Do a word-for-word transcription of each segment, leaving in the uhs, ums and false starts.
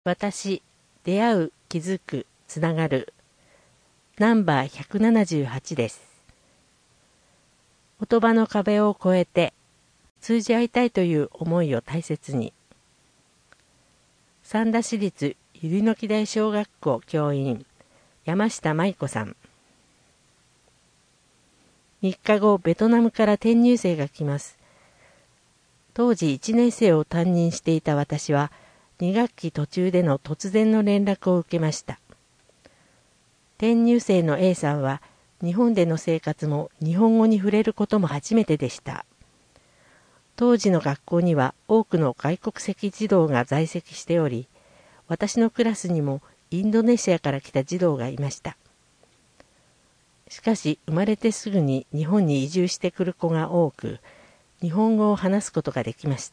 私、出会う、気づく、つながる。ナンバーひゃくななじゅうはちです。言葉の壁を越えて、通じ合いたいという思いを大切に。三田市立ゆりのき台小学校教員、山下舞子さん。みっかご、ベトナムから転入生が来ます。当時いちねん生を担任していた私は、に学期途中での突然の連絡を受けました。転入生の A さんは、日本での生活も日本語に触れることも初めてでした。当時の学校には多くの外国籍児童が在籍しており、私のクラスにもインドネシアから来た児童がいました。しかし生まれてすぐに日本に移住してくる子が多く、日本語を話すことができました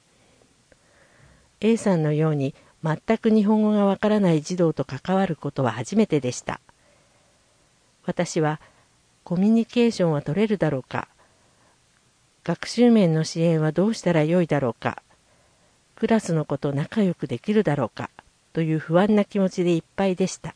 。A さんのように全く日本語がわからない児童と関わることは初めてでした。私はコミュニケーションは取れるだろうか、学習面の支援はどうしたらよいだろうか、クラスの子と仲良くできるだろうかという不安な気持ちでいっぱいでした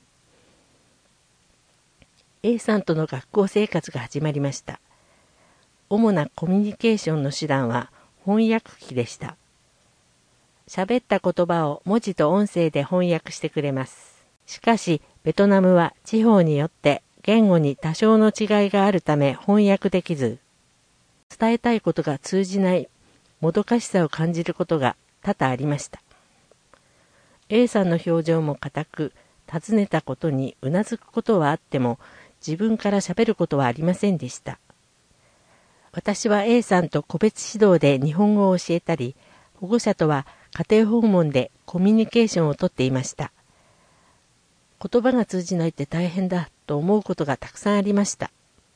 。A さんとの学校生活が始まりました。主なコミュニケーションの手段は翻訳機でした。喋った言葉を文字と音声で翻訳してくれます。しかし、ベトナムは地方によって言語に多少の違いがあるため翻訳できず、伝えたいことが通じないもどかしさを感じることが多々ありました。A さんの表情も固く、尋ねたことにうなずくことはあっても、自分から喋ることはありませんでした。私は A さんと個別指導で日本語を教えたり、保護者とは家庭訪問でコミュニケーションをとっていました。言葉が通じないって大変だと思うことがたくさんありました。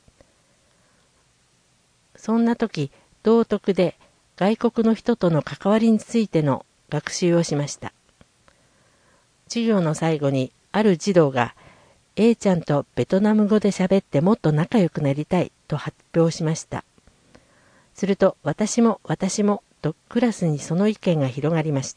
そんな時、道徳で外国の人との関わりについての学習をしました。授業の最後にある児童が A ちゃんとベトナム語で喋ってもっと仲良くなりたいと発表しました。すると私も私もとクラスにその意見が広がりました。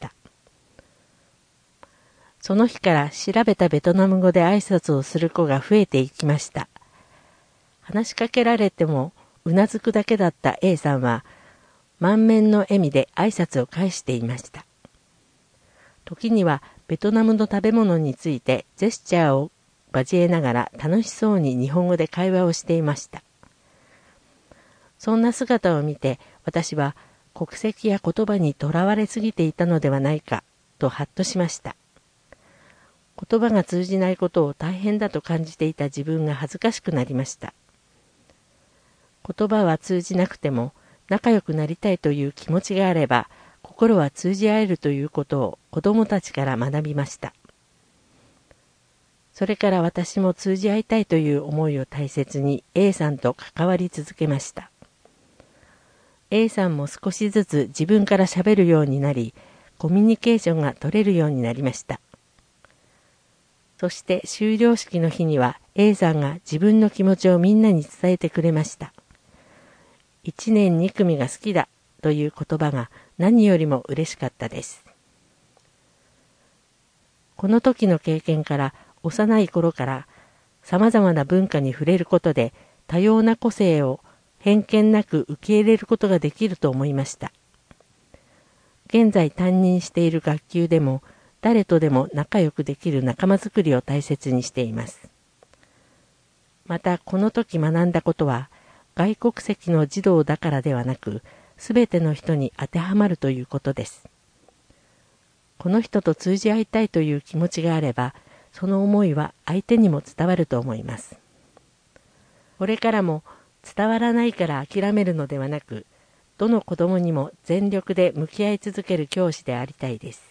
その日から調べたベトナム語で挨拶をする子が増えていきました。話しかけられてもうなずくだけだった A さんは満面の笑みで挨拶を返していました。時にはベトナムの食べ物についてジェスチャーを交えながら楽しそうに日本語で会話をしていました。そんな姿を見て私は国籍や言葉にとらわれすぎていたのではないかとハッとしました。言葉が通じないことを大変だと感じていた自分が恥ずかしくなりました。言葉は通じなくても仲良くなりたいという気持ちがあれば心は通じ合えるということを子供たちから学びました。それから私も通じ合いたいという思いを大切に A さんと関わり続けました。A さんも少しずつ自分から喋るようになり、コミュニケーションが取れるようになりました。そして修了式の日には A さんが自分の気持ちをみんなに伝えてくれました。一年二組が好きだという言葉が何よりも嬉しかったです。この時の経験から幼い頃から様々な文化に触れることで多様な個性を偏見なく受け入れることができると思いました。現在担任している学級でも誰とでも仲良くできる仲間づくりを大切にしています。またこの時学んだことは外国籍の児童だからではなくすべての人に当てはまるということです。この人と通じ合いたいという気持ちがあればその思いは相手にも伝わると思います。これからも伝わらないから諦めるのではなく、どの子供にも全力で向き合い続ける教師でありたいです。